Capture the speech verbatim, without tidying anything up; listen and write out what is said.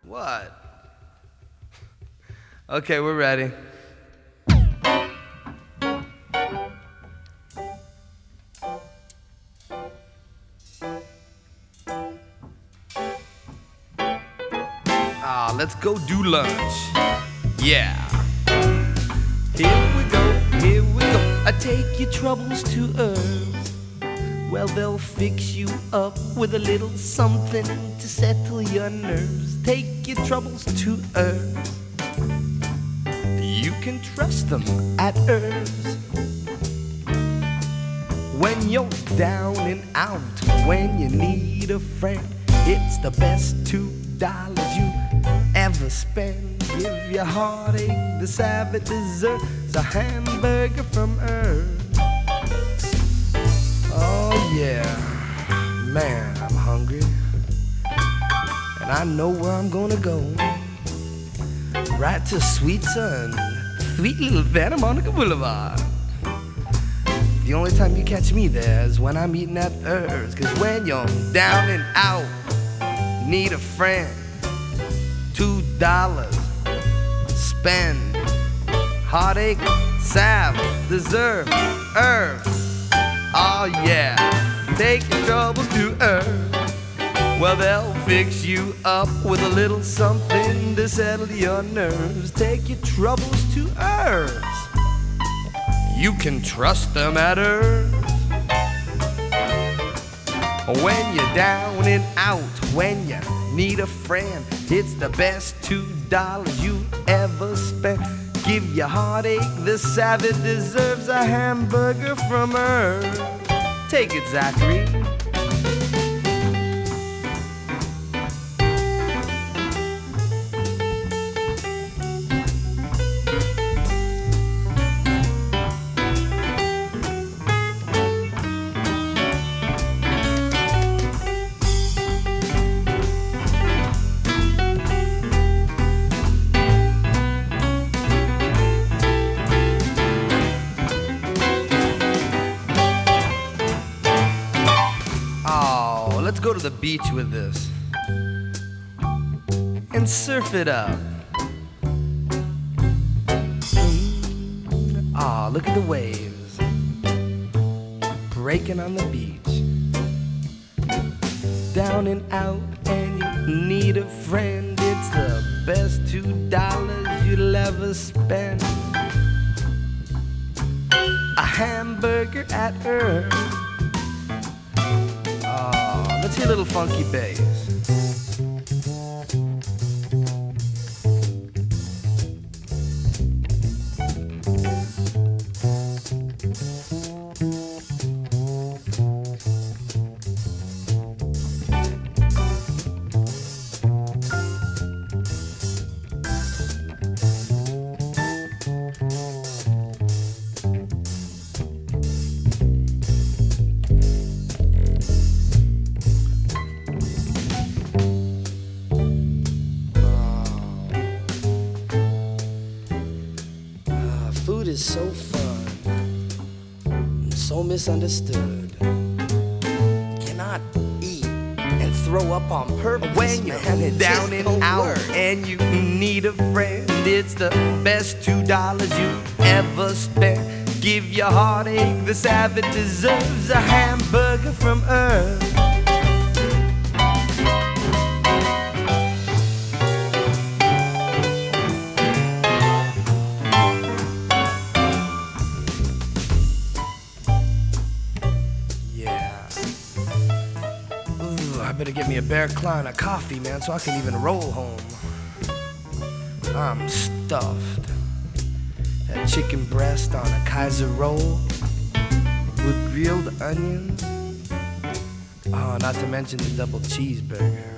What? Okay, we're ready. Ah, let's go do lunch. Yeah. Here we go, here we go. I take your troubles to earth. Well, they'll fix you up with a little something to settle your nerves. Take your troubles to earth. You can trust them at Earth. When you're down and out, when you need a friend, it's the best two dollars you ever spend. Give your heartache the Sabbath deserves a hamburger from Earth. Oh yeah, man, I'm hungry, and I know where I'm gonna go. Right to Sweet Sun, sweet little Santa Monica Boulevard. The only time you catch me there is when I'm eating at Earth. Cause when you're down and out, need a friend, two dollars, spend, heartache, salve, deserve, Earth. Oh yeah, take your troubles to Earth. Well, they'll fix you up with a little something to settle your nerves. Take your troubles to Earth. You can trust them at Earth. When you're down and out, when you need a friend, it's the best two dollars you ever spent. Give your heartache the Sabbath deserves a hamburger from Earth. Take it, Zachary. Let's go to the beach with this and surf it up. Ah, look at the waves breaking on the beach. Down and out and you need a friend. It's the best two dollars you'll ever spend. A hamburger at Earth. Let's hear a little funky bass. Food is so fun, so misunderstood. Cannot eat and throw up on purpose. When you're down and out and you need a friend, it's the best two dollars you ever spent. Give your heartache the Sabbath deserves a hamburger from Earth. I better get me a Bear Klein of coffee, man, so I can even roll home. I'm stuffed. That chicken breast on a Kaiser roll with grilled onions. Oh, not to mention the double cheeseburger.